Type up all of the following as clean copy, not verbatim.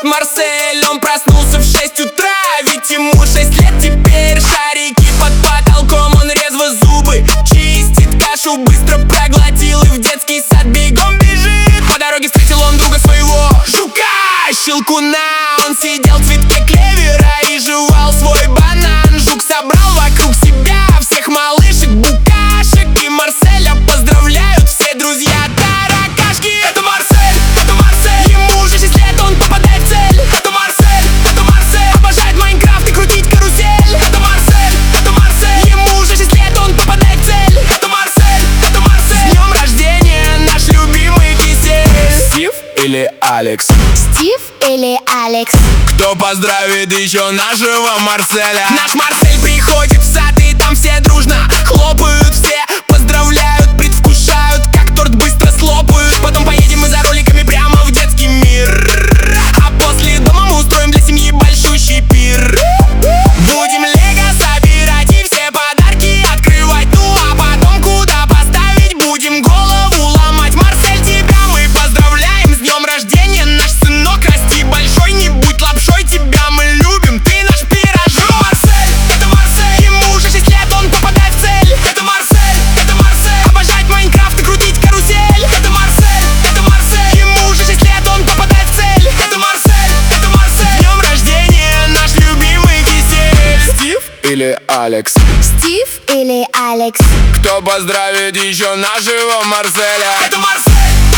Марсель. Он проснулся в 6 утра, ведь ему 6 лет теперь. Шарики под потолком, он резво зубы чистит, кашу быстро проглотил и в детский сад бегом бежит. По дороге встретил он друга своего, жука, щелкуна. Он сидел в цветке клевера и жевал свой банан. Жук собрал вокруг себя всех малышек, букашек, и Марселя поздравляют все друзья таракашки. Это Марсель, ему уже 6 лет, он попадает в цель. Это Марсель, обожает Майнкрафт и крутить карусель. Это Марсель, ему уже 6 лет, он попадает в цель. Это Марсель, с днем рождения, наш любимый кисель. Стив или Алекс? Стив или Алекс? Кто поздравит еще нашего Марселя? Наш Марсель приходит в сад, и там все дружно хлопают, все поздравляют, предвкушают, как торт быстро слопают. Потом поедем мы за роликами прямо в детский мир, а после дома мы устроим для семьи большущий пир. Будем лего собирать и все подарки открывать, ну а потом куда поставить будем голову ломать. Марсель, тебя мы поздравляем с днем рождения, наш сынок, расти большой, не будь лапшой, тебя мы любим, ты наш пирожок. Это Марсель, ему уже 6 лет, он попадает в цель. Это Марсель, обожает Майнкрафт и крутить карусель. Это Марсель, ему уже 6 лет, он попадает в цель. Это Марсель, с днем рождения, наш любимый кисель. Стив или Алекс? Стив или Алекс? Кто поздравит еще нашего Марселя? Это Марсель.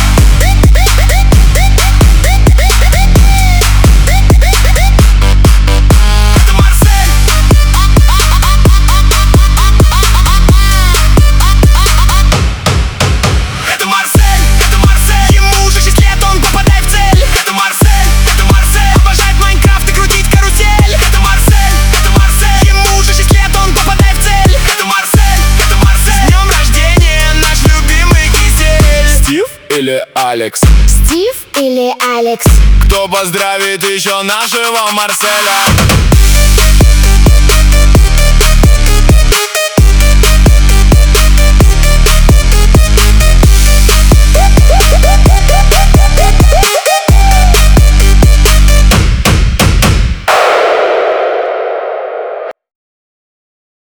Или Алекс? Стив или Алекс? Кто поздравит еще нашего Марселя?